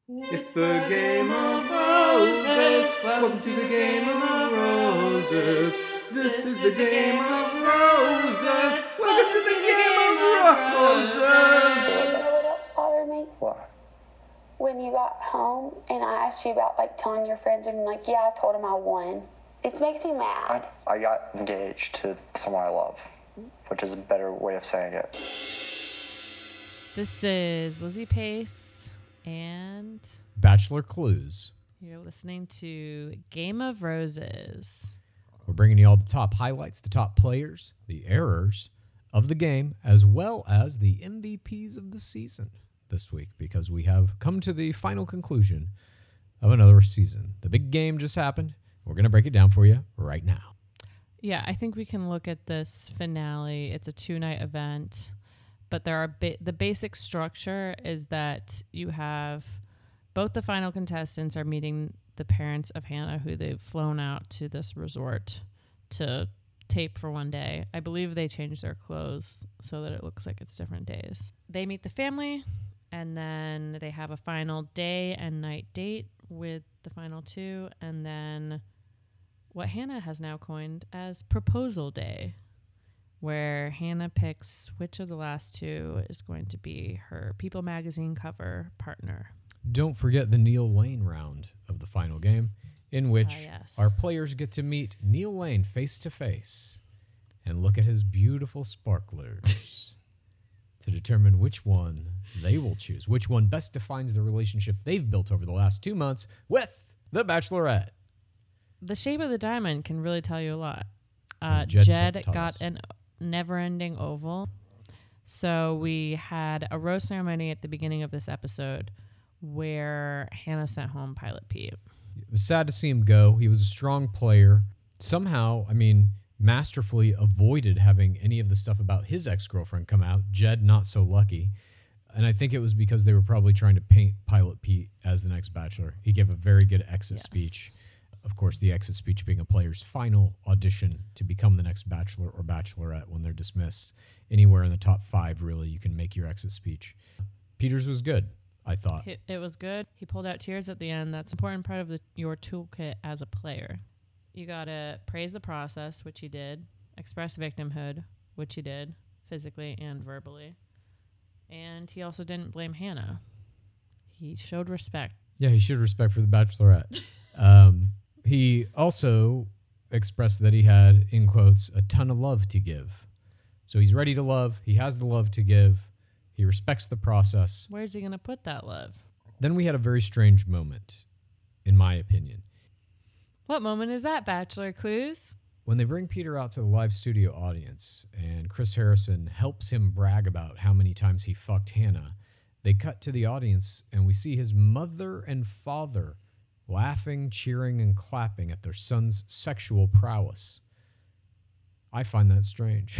It's the Game of Roses. Welcome to the Game of Roses. This is the Game of Roses. Welcome to the Game of Roses. You know what else bothered me? What? When you got home and I asked you about like telling your friends and like, yeah, I told them I won. It makes me mad. I got engaged to someone I love, which is a better way of saying it. This is Lizzie Pace and Bachelor Clues. you're listening to Game of Roses. We're bringing you all the top highlights, the top players, the errors of the game, as well as the MVPs of the season this week, because we have come to the final conclusion of another season. The big game just happened. We're going to break it down for you right now. Yeah, I think we can look at this finale. It's a 2-night event, but there are the basic structure is that you have both the final contestants are meeting the parents of Hannah, who they've flown out to this resort to tape for one day. I believe they changed their clothes so that it looks like it's different days. They meet the family, and then they have a final day and night date with the final two, and then what Hannah has now coined as proposal day, where Hannah picks which of the last two is going to be her People magazine cover partner. Don't forget the Neil Lane round of the final game, in which yes. our players get to meet Neil Lane face to face and look at his beautiful sparklers to determine which one they will choose, which one best defines the relationship they've built over the last 2 months with the Bachelorette. The shape of the diamond can really tell you a lot. As Jed Jed taught got us. an never-ending oval. So we had a rose ceremony at the beginning of this episode where Hannah sent home Pilot Pete. It was sad to see him go. He was a strong player. Somehow, masterfully avoided having any of the stuff about his ex-girlfriend come out. Jed, not so lucky. And I think it was because they were probably trying to paint Pilot Pete as the next Bachelor. He gave a very good exit speech. Of course, the exit speech being a player's final audition to become the next Bachelor or Bachelorette when they're dismissed. Anywhere in the top 5, really, you can make your exit speech. Peter's was good, I thought. It was good. He pulled out tears at the end. That's an important part of your toolkit as a player. You got to praise the process, which he did. Express victimhood, which he did, physically and verbally. And he also didn't blame Hannah. He showed respect. Yeah, he showed respect for the Bachelorette. He also expressed that he had, in quotes, a ton of love to give. So he's ready to love. He has the love to give. He respects the process. Where's he going to put that love? Then we had a very strange moment, in my opinion. What moment is that, Bachelor Clues? When they bring Peter out to the live studio audience and Chris Harrison helps him brag about how many times he fucked Hannah, they cut to the audience and we see his mother and father laughing, cheering, and clapping at their son's sexual prowess. I find that strange.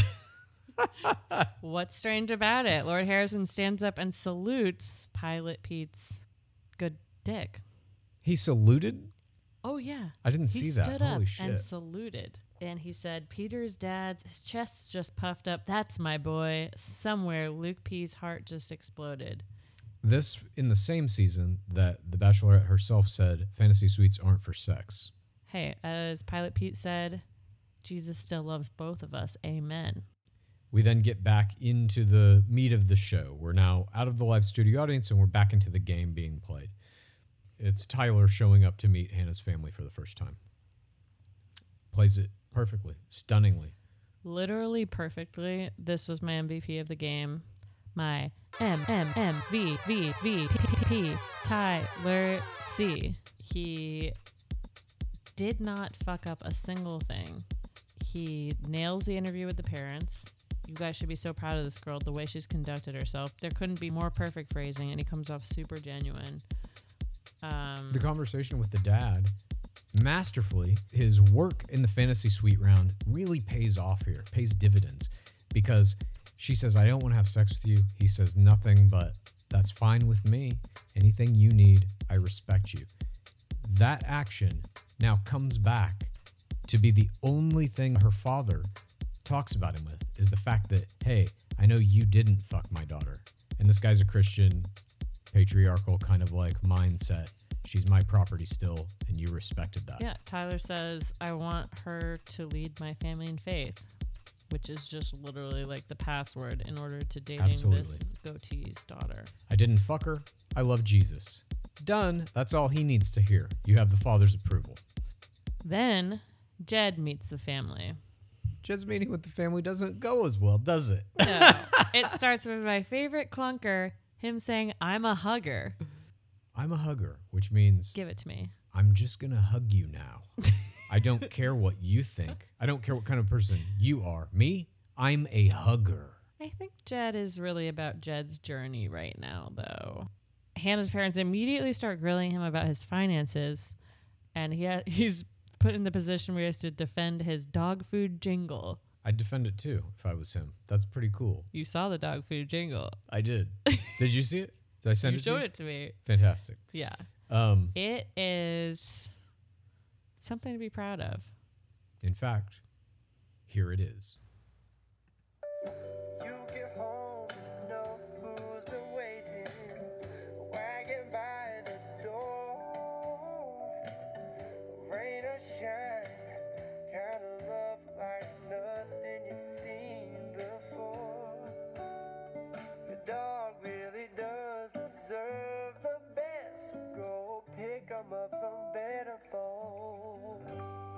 What's strange about it? Lord Harrison stands up and salutes Pilot Pete's good dick. He saluted? Oh, yeah. I didn't He see that. stood up Holy shit. and saluted. And he said, Peter's dad's, his chest's just puffed up. That's my boy. Somewhere, Luke P's heart just exploded. This in the same season that the Bachelorette herself said fantasy suites aren't for sex. Hey, as Pilot Pete said, Jesus still loves both of us. Amen. We then get back into the meat of the show. We're now out of the live studio audience and we're back into the game being played. It's Tyler showing up to meet Hannah's family for the first time. Plays it perfectly, stunningly. Literally perfectly. This was my MVP of the game. My MVP, Tyler C. He did not fuck up a single thing. He nails the interview with the parents. You guys should be so proud of this girl, the way she's conducted herself. There couldn't be more perfect phrasing, and he comes off super genuine. The conversation with the dad, masterfully, his work in the fantasy suite round really pays off here, pays dividends, because she says, I don't want to have sex with you. He says nothing but, that's fine with me. Anything you need, I respect you. That action now comes back to be the only thing her father talks about him with, is the fact that, hey, I know you didn't fuck my daughter. And this guy's a Christian. patriarchal kind of like mindset. She's my property still, and you respected that. Yeah, Tyler says, I want her to lead my family in faith, which is just literally like the password in order to dating Absolutely. this goatee's daughter. I didn't fuck her. I love Jesus. Done. That's all he needs to hear. You have the father's approval. Then Jed meets the family. Jed's meeting with the family doesn't go as well, does it? No, it starts with my favorite clunker, him saying, I'm a hugger. I'm a hugger, which means Give it to me. I'm just going to hug you now. I don't care what you think. I don't care what kind of person you are. Me, I'm a hugger. I think Jed is really about Jed's journey right now, though. Hannah's parents immediately start grilling him about his finances, and he's put in the position where he has to defend his dog food jingle. I'd defend it too if I was him. That's pretty cool. You saw the dog food jingle. I did. Did you see it? Did I send You it to you? showed it to me. Fantastic. Yeah. Um, It is something to be proud of. in fact, here it is. You get home, you know who's been waiting, wagging by the door. Rain or shine, kind of love like nothing you've seen before. The dog really does deserve the best. Go pick 'em up some better bones.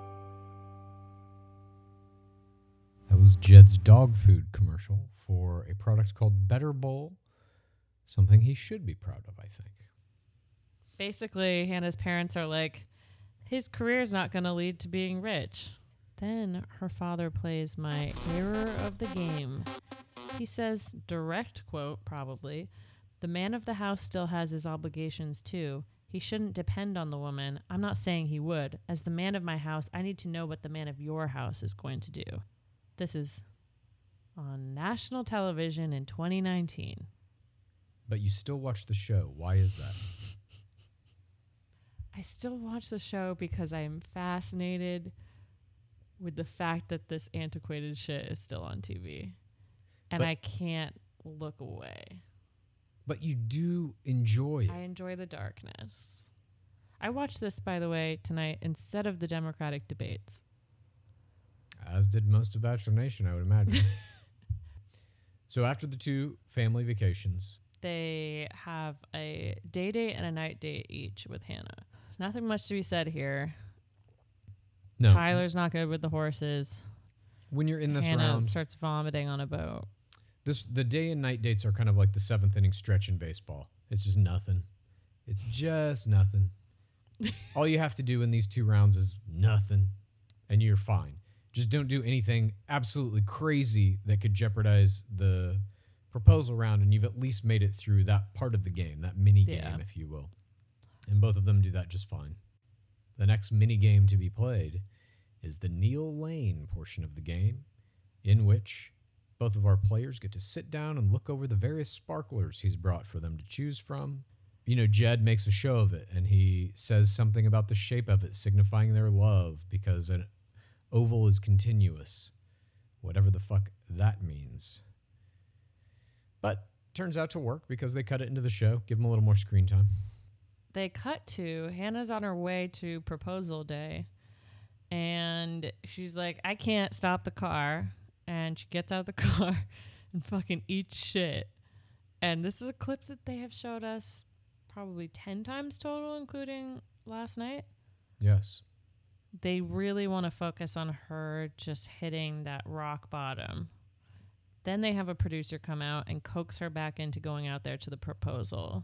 That was Jed's dog food commercial for a product called Better Bowl. Something he should be proud of, I think. Basically, Hannah's parents are like, his career's not going to lead to being rich. Then her father plays my error of the game. He says, direct quote, probably, the man of the house still has his obligations too. He shouldn't depend on the woman. I'm not saying he would. As the man of my house, I need to know what the man of your house is going to do. This is on national television in 2019. But you still watch the show. Why is that? I still watch the show because I am fascinated with the fact that this antiquated shit is still on TV. And But- I can't look away. But you do enjoy it. I enjoy the darkness. I watched this, by the way, tonight instead of the Democratic debates. As did most of Bachelor Nation, I would imagine. So after the 2 family vacations, They have a day date and a night date each with Hannah. Nothing much to be said here. no, Tyler's not good with the horses. when you're in this Hannah round, starts vomiting on a boat. the day and night dates are kind of like the 7th inning stretch in baseball. It's just nothing. It's just nothing. All you have to do in these 2 rounds is nothing, and you're fine. Just don't do anything absolutely crazy that could jeopardize the proposal round, and you've at least made it through that part of the game, that mini game, Yeah. if you will. And both of them do that just fine. The next mini game to be played is the Neil Lane portion of the game, in which both of our players get to sit down and look over the various sparklers he's brought for them to choose from. You know, Jed makes a show of it, and he says something about the shape of it signifying their love because an oval is continuous, whatever the fuck that means. But turns out to work because they cut it into the show, give them a little more screen time. They cut to Hannah's on her way to proposal day, and she's like, I can't stop the car. And she gets out of the car and fucking eats shit. And this is a clip that they have showed us probably 10 times total, including last night. Yes. They really want to focus on her just hitting that rock bottom. Then they have a producer come out and coax her back into going out there to the proposal.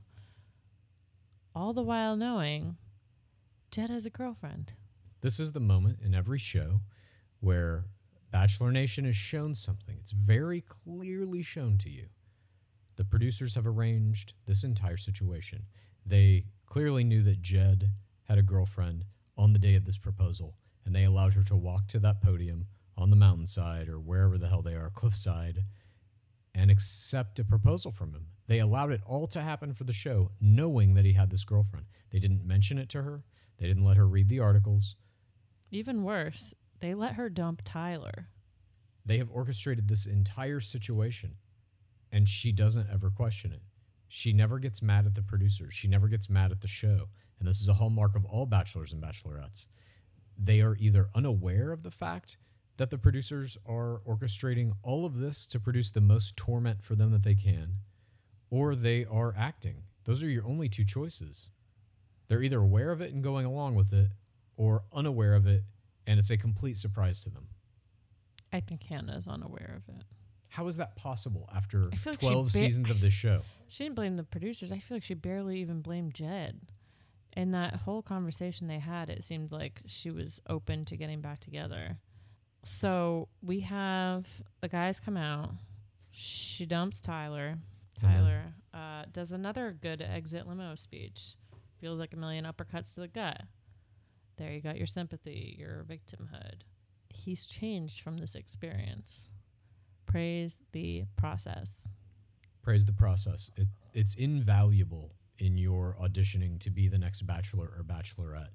All the while knowing Jed has a girlfriend. This is the moment in every show where Bachelor Nation is shown something. It's very clearly shown to you. The producers have arranged this entire situation. They clearly knew that Jed had a girlfriend on the day of this proposal, and they allowed her to walk to that podium on the mountainside or wherever the hell they are, cliffside, and accept a proposal from him. They allowed it all to happen for the show, knowing that he had this girlfriend. They didn't mention it to her. They didn't let her read the articles. Even worse, they let her dump Tyler. They have orchestrated this entire situation, and she doesn't ever question it. She never gets mad at the producers. She never gets mad at the show. And this is a hallmark of all bachelors and bachelorettes. They are either unaware of the fact that the producers are orchestrating all of this to produce the most torment for them that they can, or they are acting. Those are your only two choices. They're either aware of it and going along with it, or unaware of it, and it's a complete surprise to them. I think Hannah's unaware of it. How is that possible after I feel like she 12 seasons of this show? She didn't blame the producers. I feel like she barely even blamed Jed. In that whole conversation they had, it seemed like she was open to getting back together. So we have the guys come out. She dumps Tyler. Tyler does another good exit limo speech. Feels like a million uppercuts to the gut. There, you got your sympathy, your victimhood. He's changed from this experience. Praise the process. Praise the process. It's invaluable in your auditioning to be the next bachelor or bachelorette.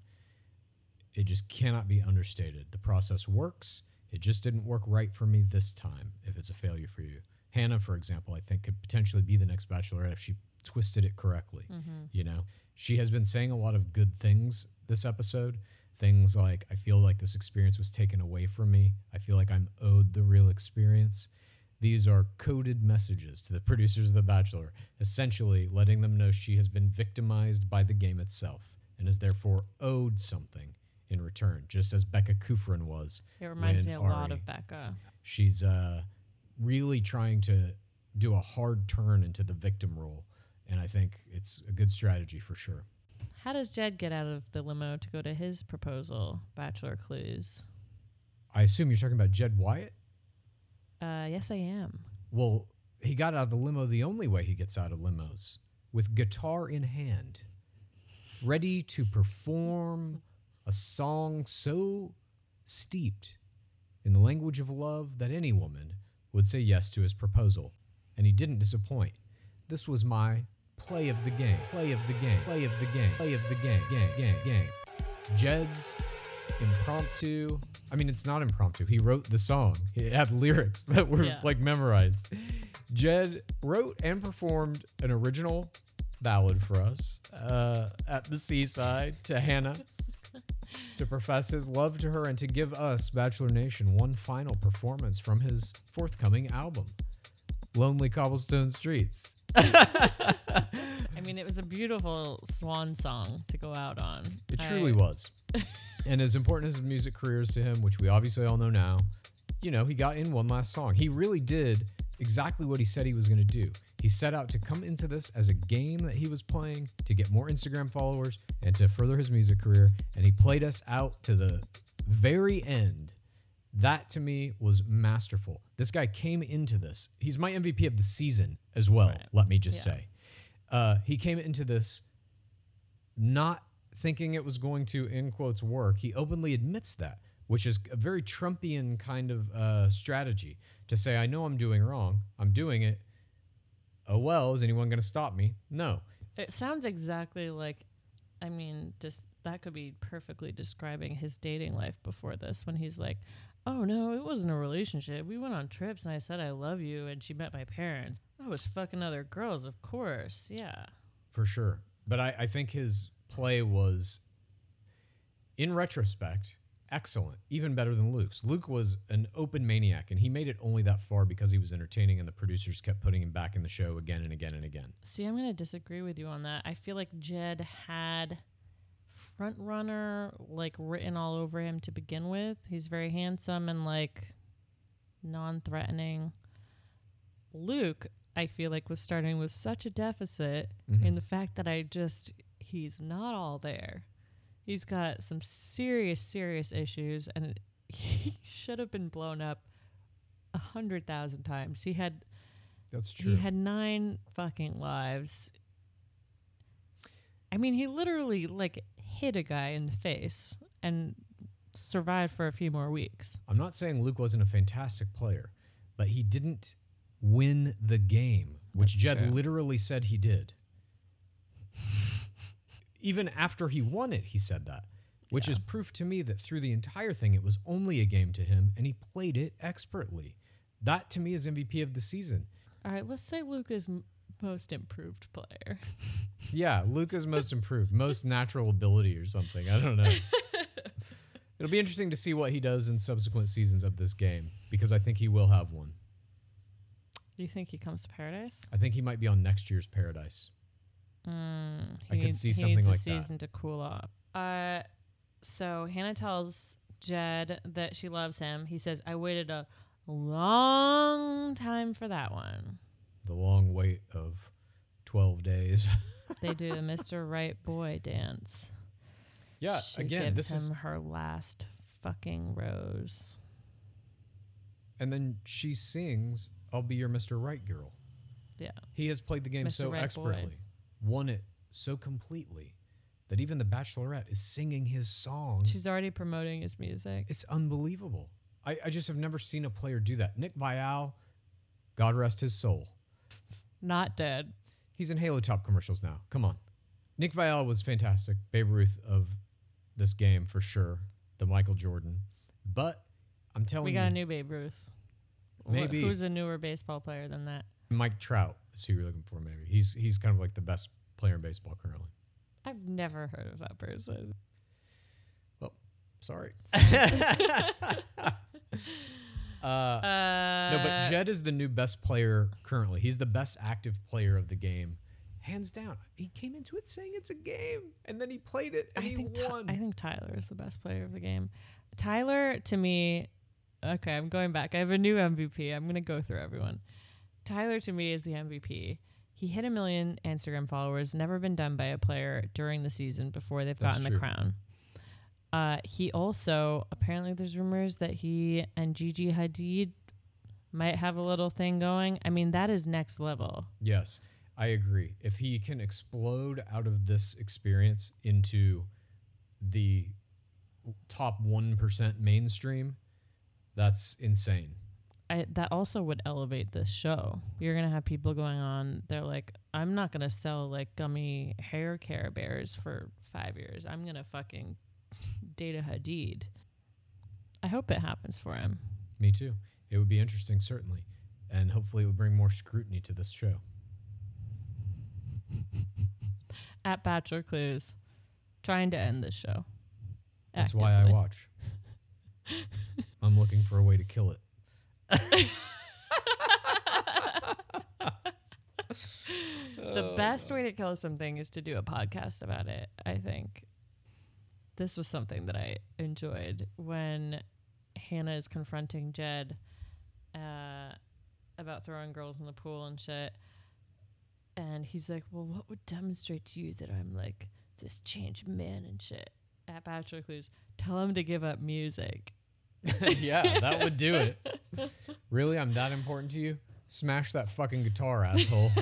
It just cannot be understated. The process works. It just didn't work right for me this time if it's a failure for you. Hannah, for example, I think could potentially be the next bachelorette if she twisted it correctly. You know, she has been saying a lot of good things this episode. Things like, I feel like this experience was taken away from me. I feel like I'm owed the real experience. These are coded messages to the producers of The Bachelor, essentially letting them know she has been victimized by the game itself and is therefore owed something in return, just as Becca Kufrin was. It reminds when me a lot Ari- of Becca. She's really trying to do a hard turn into the victim role, and I think it's a good strategy for sure. How does Jed get out of the limo to go to his proposal, Bachelor Clues? I assume you're talking about Jed Wyatt? Yes, I am. Well, he got out of the limo the only way he gets out of limos, with guitar in hand, ready to perform a song so steeped in the language of love that any woman would say yes to his proposal. And he didn't disappoint. This was my play of the game, play of the game, play of the game, play of the game, game. Jed's impromptu. I mean, it's not impromptu. He wrote the song. It had lyrics that were like memorized. Jed wrote and performed an original ballad for us at the seaside to Hannah to profess his love to her and to give us, Bachelor Nation, one final performance from his forthcoming album, Lonely Cobblestone Streets. I mean, it was a beautiful swan song to go out on. It truly was. And as important as his music career is to him, which we obviously all know now, you know, he got in one last song. He really did exactly what he said he was going to do. He set out to come into this as a game that he was playing to get more Instagram followers and to further his music career. And he played us out to the very end. That to me was masterful. This guy came into this. He's my MVP of the season as well, Right. let me just say. He came into this not thinking it was going to, in quotes, work. He openly admits that, which is a very Trumpian kind of strategy to say, I know I'm doing wrong. I'm doing it. Oh, well, is anyone going to stop me? No. It sounds exactly like, I mean, just that could be perfectly describing his dating life before this, when he's like, oh, no, it wasn't a relationship. We went on trips and I said, I love you. And she met my parents. I was fucking other girls, of course. Yeah. For sure. But I think his play was, in retrospect, excellent, even better than Luke's. Luke was an open maniac, and he made it only that far because he was entertaining and the producers kept putting him back in the show again and again and again. See, I'm going to disagree with you on that. I feel like Jed had front runner like written all over him to begin with. He's very handsome and like non-threatening. Luke, I feel like, was starting with such a deficit in the fact that he's not all there. He's got some serious issues, and he should have been blown up 100,000 times. That's true. He had 9 fucking lives. I mean, he literally like hit a guy in the face and survived for a few more weeks. I'm not saying Luke wasn't a fantastic player, but he didn't win the game, which That's Jed true. literally said he did. Even after he won it, he said that, which is proof to me that through the entire thing, it was only a game to him, and he played it expertly. That, to me, is MVP of the season. All right, let's say Luke is Most improved player. Yeah, Luka's most improved, most natural ability or something. I don't know. It'll be interesting to see what he does in subsequent seasons of this game because I think he will have one. Do you think he comes to Paradise? I think he might be on next year's Paradise. I could see something needs like a season to cool off. So Hannah tells Jed that she loves him. He says, I waited a long time for that one. The long wait of 12 days. They do the Mr. Right Boy dance. Yeah, She again, gives this him is... her last fucking rose. And then she sings, I'll be your Mr. Right girl. Yeah. He has played the game Mr. so Right Boy. expertly, won it so completely, that even the Bachelorette is singing his song. She's already promoting his music. It's unbelievable. I just have never seen a player do that. Nick Viall, God rest his soul. Not dead. He's in Halo Top commercials now. Come on. Nick Viall was fantastic. Babe Ruth of this game for sure. The Michael Jordan. But I'm telling We you. got a new Babe Ruth. Maybe. Who's a newer baseball player than that? Mike Trout is who you're looking for, maybe. He's kind of like the best player in baseball currently. I've never heard of that person. Well, sorry. No, No, but Jed is the new best player currently. He's the best active player of the game. Hands down. He came into it saying it's a game, and then he played it, and he won. I think Tyler is the best player of the game. Tyler, to me, okay, I'm going back. I have a new MVP. I'm going to go through everyone. Tyler, to me, is the MVP. He hit 1 million Instagram followers, never been done by a player during the season before they've That's gotten true. the crown. He also, apparently there's rumors that he and Gigi Hadid might have a little thing going. I mean, that is next level. Yes, I agree. If he can explode out of this experience into the top 1% mainstream, that's insane. That also would elevate this show. You're going to have people going on. They're like, I'm not going to sell like gummy hair Care Bears for 5 years. I'm going to fucking date a Hadid. I hope it happens for him. Me too. It would be interesting, certainly. And hopefully it would bring more scrutiny to this show. At Bachelor Clues, trying to end this show. That's why I watch. I'm looking for a way to kill it. The best way to kill something is to do a podcast about it, I think. This was something that I enjoyed when Hannah is confronting Jed about throwing girls in the pool and shit. And he's like, well, what would demonstrate to you that I'm like this changed man and shit? At Bachelor Clues, tell him to give up music. Yeah, that would do it. Really? I'm that important to you? Smash that fucking guitar, asshole.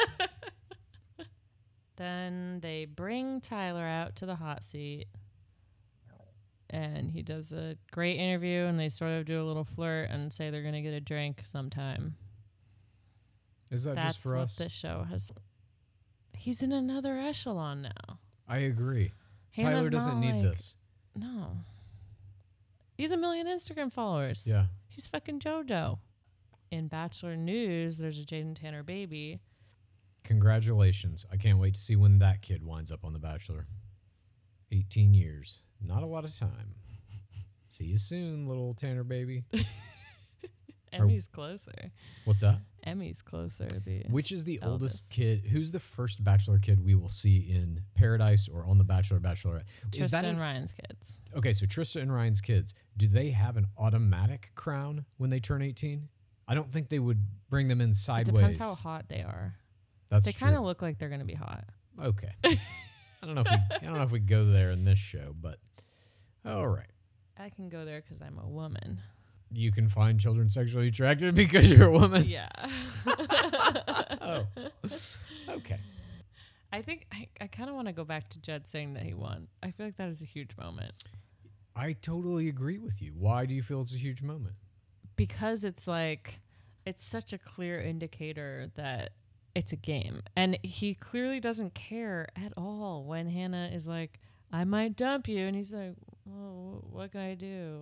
Then they bring Tyler out to the hot seat. And he does a great interview, and they sort of do a little flirt and say they're going to get a drink sometime. Is that That's just for what us? this show has. He's in another echelon now. I agree. Hannah's Tyler doesn't not need like- this. No. He's 1 million Instagram followers. Yeah. He's fucking JoJo. In Bachelor News, there's a Jaden Tanner baby. Congratulations. I can't wait to see when that kid winds up on The Bachelor. 18 years. Not a lot of time. See you soon, little Tanner baby. Emmy's closer. What's that? Emmy's closer. Which is the oldest eldest. kid? Who's the first Bachelor kid we will see in Paradise or on The Bachelor or Bachelorette? Is that Tristan and Ryan's kids. Okay, so Trista and Ryan's kids, do they have an automatic crown when they turn 18? I don't think they would bring them in It sideways. depends how hot they are. That's They true. kind of look like they're going to be hot. Okay. I don't know if we go there in this show, but all right. I can go there because I'm a woman. You can find children sexually attractive because you're a woman. Yeah. Oh. Okay. I think I kind of want to go back to Jed saying that he won. I feel like that is a huge moment. I totally agree with you. Why do you feel it's a huge moment? Because it's like, it's such a clear indicator that it's a game. And he clearly doesn't care at all when Hannah is like, I might dump you. And he's like, oh, what can I do?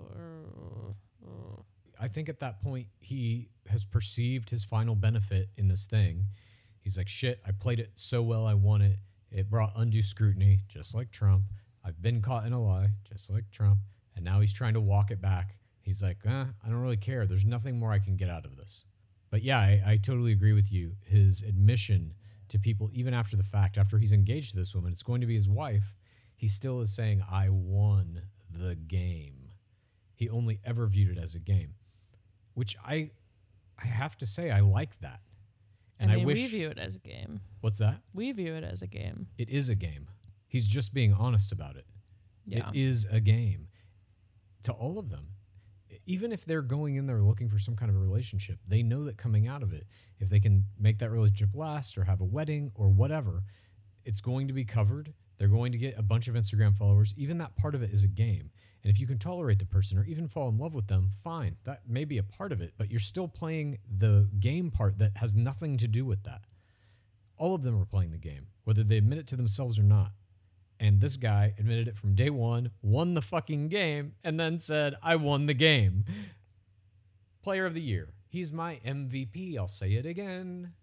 I think at that point he has perceived his final benefit in this thing. He's like, shit, I played it so well, I won it. It brought undue scrutiny, just like Trump. I've been caught in a lie, just like Trump. And now he's trying to walk it back. He's like, I don't really care. There's nothing more I can get out of this. But yeah, I totally agree with you. His admission to people, even after the fact, after he's engaged to this woman, it's going to be his wife. He still is saying, I won the game. He only ever viewed it as a game, which I have to say, I like that. And I wish we view it as a game. What's that? We view it as a game. It is a game. He's just being honest about it. Yeah. It is a game to all of them. Even if they're going in there looking for some kind of a relationship, they know that coming out of it, if they can make that relationship last or have a wedding or whatever, it's going to be covered. They're going to get a bunch of Instagram followers. Even that part of it is a game. And if you can tolerate the person or even fall in love with them, fine. That may be a part of it, but you're still playing the game part that has nothing to do with that. All of them are playing the game, whether they admit it to themselves or not. And this guy admitted it from day one, won the fucking game, and then said, I won the game. Player of the year. He's my MVP. I'll say it again.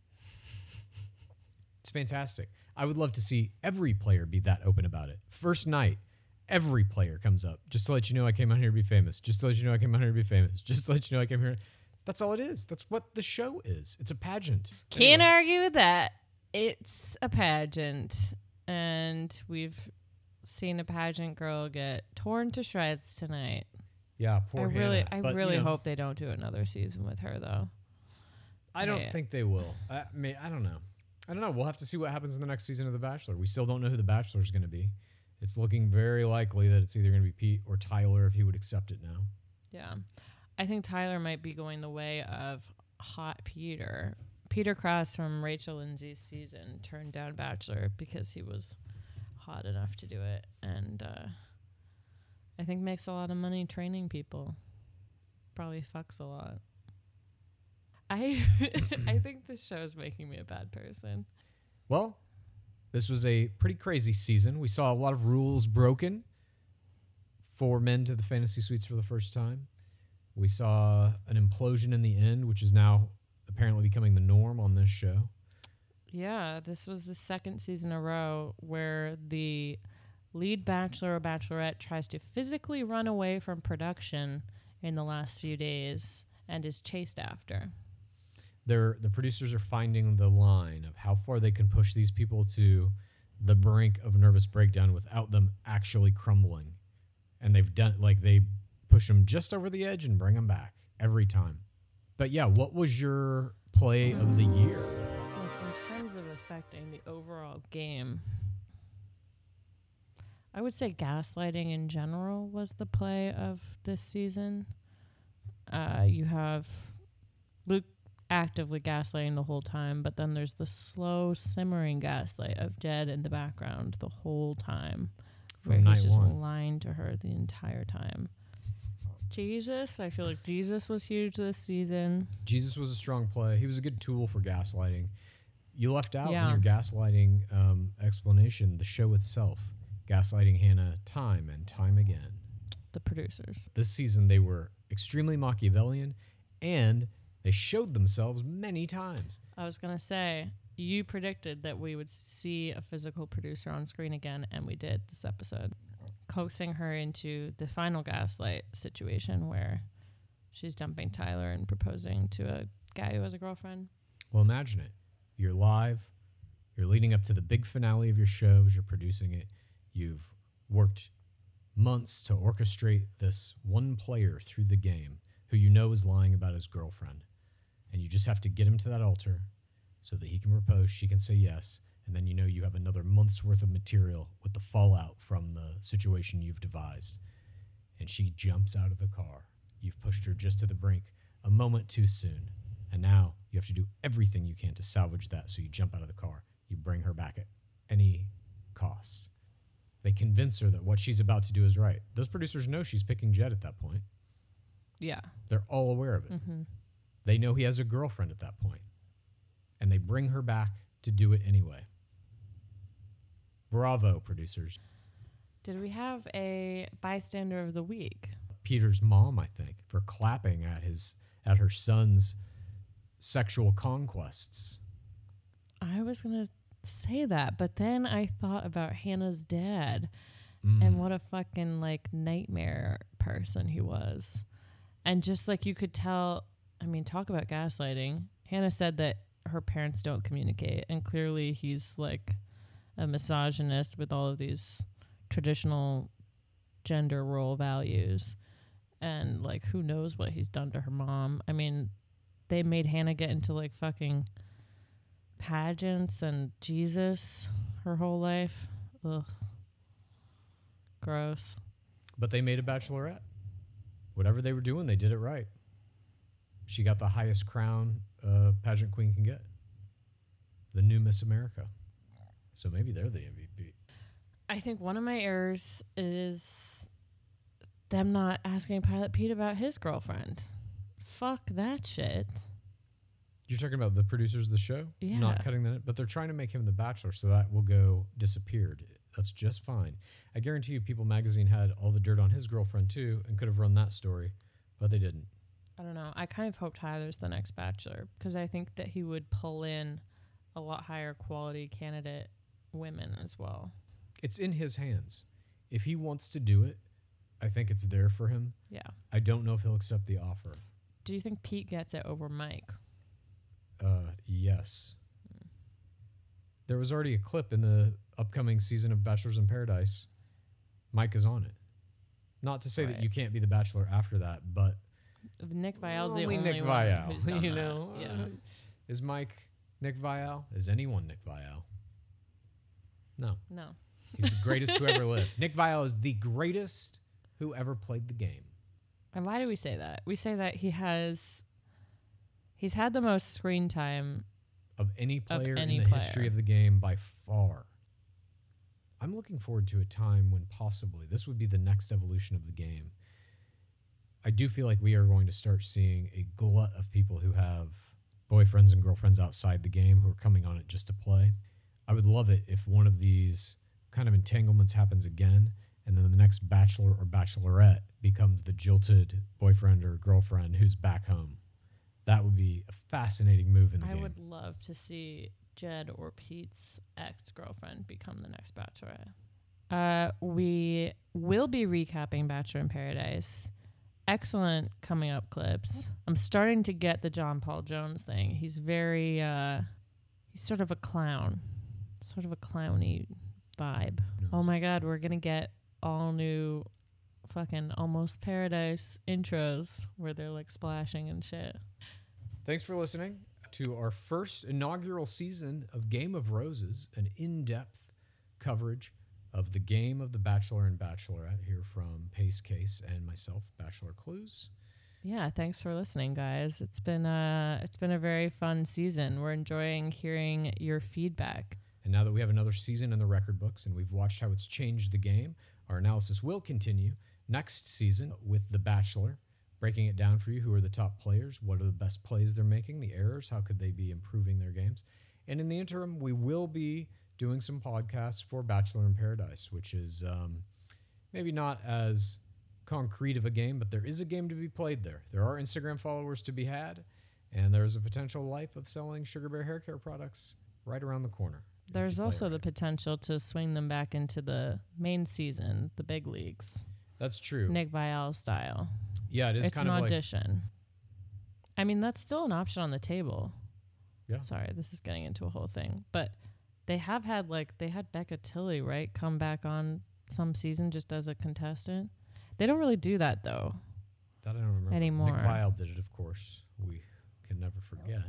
It's fantastic. I would love to see every player be that open about it. First night, every player comes up. Just to let you know I came out here to be famous. Just to let you know I came out here to be famous. Just to let you know I came here. That's all it is. That's what the show is. It's a pageant. Can't Anyway. argue with that. It's a pageant. And we've seen a pageant girl get torn to shreds tonight. Yeah, poor Hannah. I But, really you know, hope they don't do another season with her, though. I don't Yeah. think they will. I don't know. I don't know. We'll have to see what happens in the next season of The Bachelor. We still don't know who The Bachelor is going to be. It's looking very likely that it's either going to be Pete or Tyler if he would accept it now. Yeah. I think Tyler might be going the way of Hot Peter. Peter Cross from Rachel Lindsay's season turned down Bachelor because he was hot enough to do it. And I think makes a lot of money training people. Probably fucks a lot. I think this show is making me a bad person. Well, this was a pretty crazy season. We saw a lot of rules broken for men to the fantasy suites for the first time. We saw an implosion in the end, which is now apparently becoming the norm on this show. Yeah, this was the second season in a row where the lead bachelor or bachelorette tries to physically run away from production in the last few days and is chased after. The producers are finding the line of how far they can push these people to the brink of nervous breakdown without them actually crumbling. And they've done, like, they push them just over the edge and bring them back every time. But yeah, what was your play of the year? Look, in terms of affecting the overall game, I would say gaslighting in general was the play of this season. You have Luke actively gaslighting the whole time, but then there's the slow simmering gaslight of Jed in the background the whole time, where From he's night just one. lying to her the entire time. Jesus, I feel like Jesus was huge this season. Jesus was a strong play. He was a good tool for gaslighting. You left out Yeah. in your gaslighting explanation the show itself. Gaslighting Hannah time and time again. The producers. This season, they were extremely Machiavellian, and they showed themselves many times. I was going to say, you predicted that we would see a physical producer on screen again, and we did this episode. Coaxing her into the final gaslight situation where she's dumping Tyler and proposing to a guy who has a girlfriend. Well, imagine it. You're live. You're leading up to the big finale of your shows. You're producing it. You've worked months to orchestrate this one player through the game who you know is lying about his girlfriend. And you just have to get him to that altar so that he can propose, she can say yes, and then you know you have another month's worth of material with the fallout from the situation you've devised. And she jumps out of the car. You've pushed her just to the brink a moment too soon. And now you have to do everything you can to salvage that, so you jump out of the car. You bring her back at any cost. They convince her that what she's about to do is right. Those producers know she's picking Jed at that point. Yeah. They're all aware of it. Mm-hmm. They know he has a girlfriend at that point. And they bring her back to do it anyway. Bravo, producers. Did we have a bystander of the week? Peter's mom, I think, for clapping at her son's sexual conquests. I was going to say that, but then I thought about Hannah's dad and what a fucking like nightmare person he was. And just like you could tell, I mean, talk about gaslighting. Hannah said that her parents don't communicate, and clearly he's like a misogynist with all of these traditional gender role values. And like, who knows what he's done to her mom. I mean, they made Hannah get into like fucking pageants and Jesus her whole life. Ugh. Gross. But they made a bachelorette. Whatever they were doing, they did it right. She got the highest crown a pageant queen can get. The new Miss America. So maybe they're the MVP. I think one of my errors is them not asking Pilot Pete about his girlfriend. Fuck that shit. You're talking about the producers of the show? Yeah. Not cutting that, but they're trying to make him the Bachelor, so that will go disappeared. That's just fine. I guarantee you People Magazine had all the dirt on his girlfriend too and could have run that story, but they didn't. I don't know. I kind of hope Tyler's the next Bachelor because I think that he would pull in a lot higher quality candidate women as well. It's in his hands. If he wants to do it, I think it's there for him. Yeah. I don't know if he'll accept the offer. Do you think Pete gets it over Mike? Yes. There was already a clip in the upcoming season of Bachelors in Paradise. Mike is on it. Not to say that Right. you can't be the Bachelor after that, but Nick Viall's the only only Nick one Viall. who's done You that. know, Yeah. Is Mike Nick Viall? Is anyone Nick Viall? No. No. He's the greatest who ever lived. Nick Viall is the greatest who ever played the game. And why do we say that? We say that he's had the most screen time. Of any player any in the history player. of the game by far. I'm looking forward to a time when possibly this would be the next evolution of the game. I do feel like we are going to start seeing a glut of people who have boyfriends and girlfriends outside the game who are coming on it just to play. I would love it if one of these kind of entanglements happens again, and then the next Bachelor or Bachelorette becomes the jilted boyfriend or girlfriend who's back home. That would be a fascinating move in the I game. would love to see Jed or Pete's ex-girlfriend become the next Bachelorette. We will be recapping Bachelor in Paradise. Excellent coming up clips. I'm starting to get the John Paul Jones thing. He's very, he's sort of a clown. Sort of a clowny vibe. No. Oh my God, we're going to get all new fucking Almost Paradise intros where they're like splashing and shit. Thanks for listening to our first inaugural season of Game of Roses, an in-depth coverage of the game of The Bachelor and Bachelorette here from Pace Case and myself, Bachelor Clues. Yeah, thanks for listening, guys. It's been a very fun season. We're enjoying hearing your feedback. And now that we have another season in the record books and we've watched how it's changed the game, our analysis will continue next season with The Bachelor, breaking it down for you. Who are the top players? What are the best plays they're making? The errors? How could they be improving their games? And in the interim, we will be doing some podcasts for Bachelor in Paradise, which is maybe not as concrete of a game, but there is a game to be played there. There are Instagram followers to be had, and there's a potential life of selling Sugar Bear hair care products right around the corner. if There's you play also right. the potential to swing them back into the main season, the big leagues, That's true. Nick Viall style. Yeah, it is It's kind an of audition. I mean, that's still an option on the table. Yeah. Sorry, this is getting into a whole thing. But they have had, they had Becca Tilley, right, come back on some season just as a contestant. They don't really do that, though. That I don't remember. Anymore. Nick Viall did it, of course. We can never forget.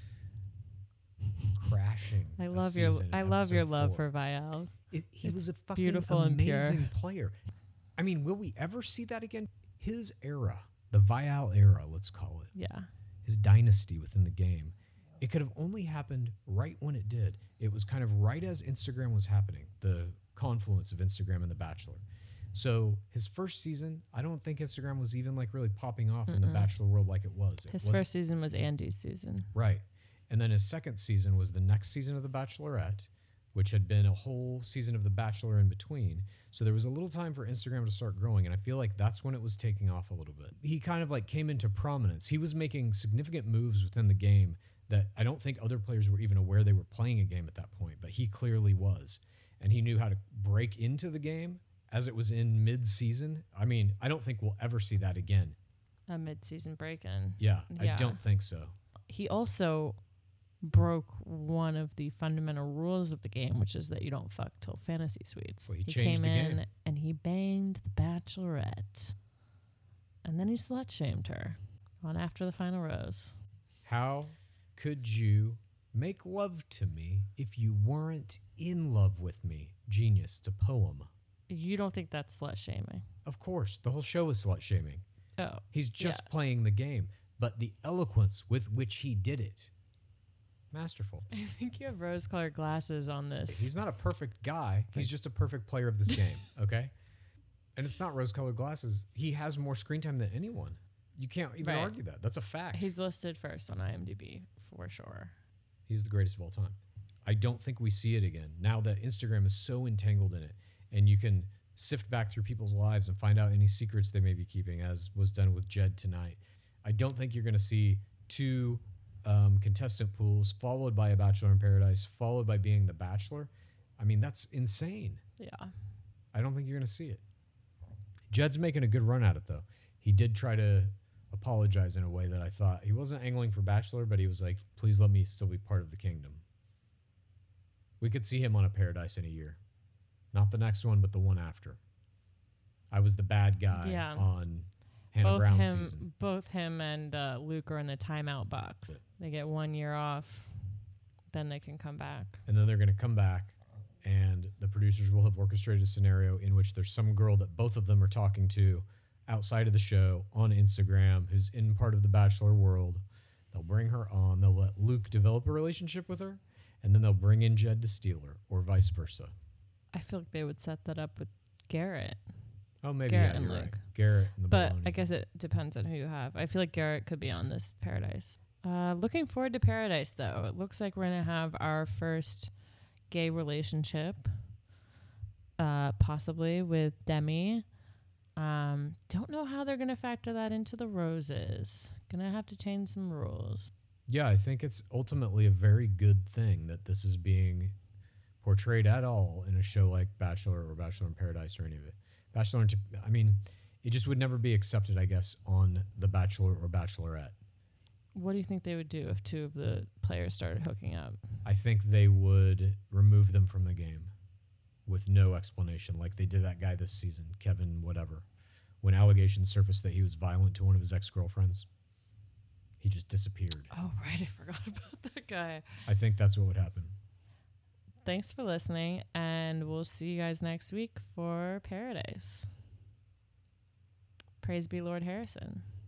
Crashing. I the love your season in love your episode love 4. for Viall. He It's was a fucking beautiful and pure. amazing player. I mean, will we ever see that again? His era, the Viall era, let's call it, Yeah. his dynasty within the game, it could have only happened right when it did. It was kind of right as Instagram was happening, the confluence of Instagram and The Bachelor. So his first season, I don't think Instagram was even really popping off in the Bachelor world like it was. It His wasn't- first season was Andy's season. Right. And then his second season was the next season of The Bachelorette, which had been a whole season of The Bachelor in between. So there was a little time for Instagram to start growing, and I feel like that's when it was taking off a little bit. He kind of came into prominence. He was making significant moves within the game that I don't think other players were even aware they were playing a game at that point, but he clearly was. And he knew how to break into the game as it was in mid-season. I mean, I don't think we'll ever see that again. A mid-season break-in. Yeah, Yeah. I don't think so. He also broke one of the fundamental rules of the game, which is that you don't fuck till fantasy suites. Well, he came changed the in game. and he banged the Bachelorette. And then he slut-shamed her on After the Final Rose. How could you make love to me if you weren't in love with me? Genius. It's a poem. You don't think that's slut-shaming? Of course, the whole show is slut-shaming. Oh. He's just Yeah. playing the game, but the eloquence with which he did it, masterful. I think you have rose-colored glasses on this. He's not a perfect guy. He's just a perfect player of this game, okay? And it's not rose-colored glasses. He has more screen time than anyone. You can't even Right. argue that. That's a fact. He's listed first on IMDb, for sure. He's the greatest of all time. I don't think we see it again now that Instagram is so entangled in it, and you can sift back through people's lives and find out any secrets they may be keeping, as was done with Jed tonight. I don't think you're going to see two contestant pools followed by a Bachelor in Paradise, followed by being the Bachelor. I mean, that's insane. Yeah. I don't think you're going to see it. Jed's making a good run at it, though. He did try to apologize in a way that I thought he wasn't angling for Bachelor, but he was like, please let me still be part of the kingdom. We could see him on a Paradise in a year. Not the next one, but the one after. I was the bad guy Yeah. on Hannah Brown's season. Both him and Luke are in the timeout box. They get 1 year off, then they can come back. And then they're going to come back, and the producers will have orchestrated a scenario in which there's some girl that both of them are talking to outside of the show on Instagram who's in part of the Bachelor world. They'll bring her on. They'll let Luke develop a relationship with her, and then they'll bring in Jed to steal her, or vice versa. I feel like they would set that up with Garrett. Oh, maybe Garrett yeah, and you're right. Luke. Garrett and the But baloney. I guess it depends on who you have. I feel like Garrett could be on this Paradise. Looking forward to Paradise, though. It looks like we're going to have our first gay relationship, possibly with Demi. Don't know how they're going to factor that into the roses. Going to have to change some rules. Yeah, I think it's ultimately a very good thing that this is being portrayed at all in a show like Bachelor or Bachelor in Paradise or any of it. Bachelor, I mean, it just would never be accepted, I guess, on The Bachelor or Bachelorette. What do you think they would do if two of the players started hooking up? I think they would remove them from the game with no explanation, like they did that guy this season, Kevin whatever. When allegations surfaced that he was violent to one of his ex-girlfriends, he just disappeared. Oh, right. I forgot about that guy. I think that's what would happen. Thanks for listening, and we'll see you guys next week for Paradise. Praise be Lord Harrison.